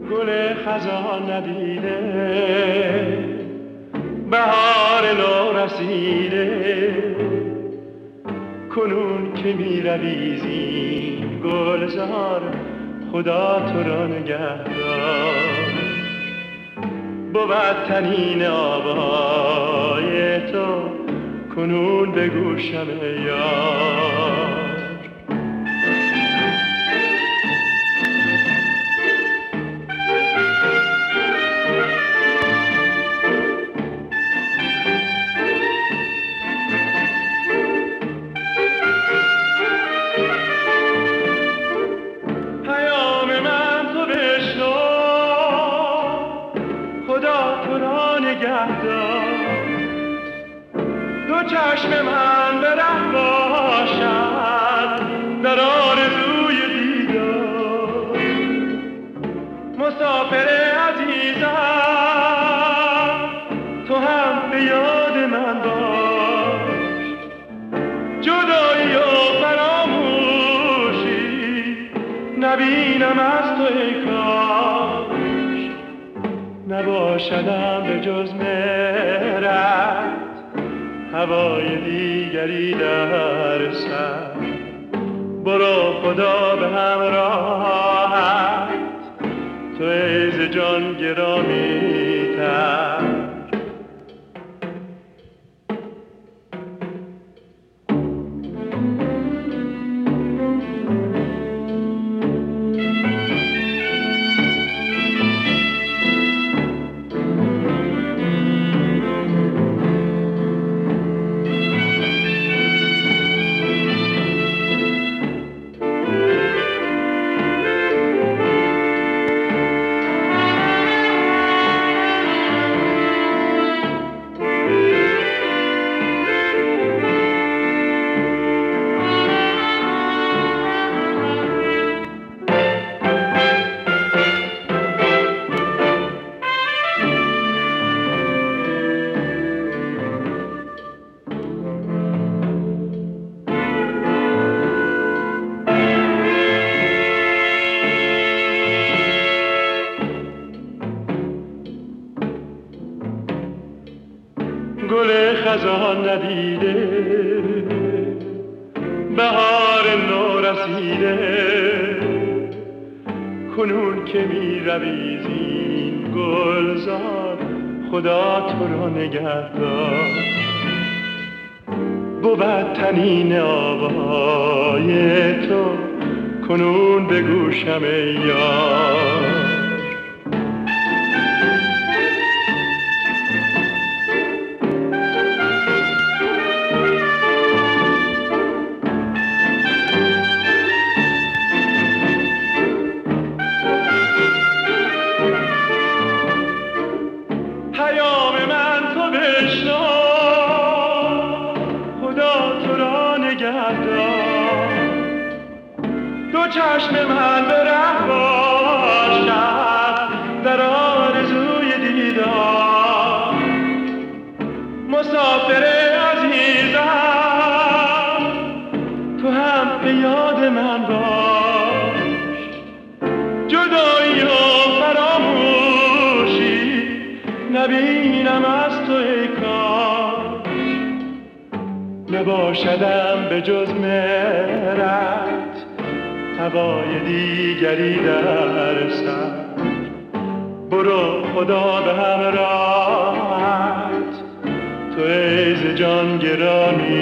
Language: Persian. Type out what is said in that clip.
گل خزان ندیده، بهار نو رسیده، کنون که می روی زین گلزار، خدا تو را نگهدار. بود تنین آوای تو کنون به گوشم یار. دو چشم من به ره باشد در آرزوی دیدار. مسافر عزیزم تو هم به یاد من باش. جدایی و فراموشی نبینم از تو ای کاش. نباشدم به جز مهرت هوای دیگری در سر. برو خدا به همراهت تو ای ز جان گرامی تر. گل خزان ندیده، بهار نو رسیده، کنون که می روی زین گلزار، خدا تو را نگهدار. بود تنین آوای تو کنون به گوشم ای یار. پیام من تو بشنو، خدا تو را نگهدار. دو چشم من به ره باشد در آرزوی دیدار. مسافر عزیزم تو هم به یاد من باش. جدایی و فراموشی نبینم از تو ای کاش. نباشدم به جز مهرت هوای دیگری در سر. برو خدا به همراهت تو ای ز جان گرامی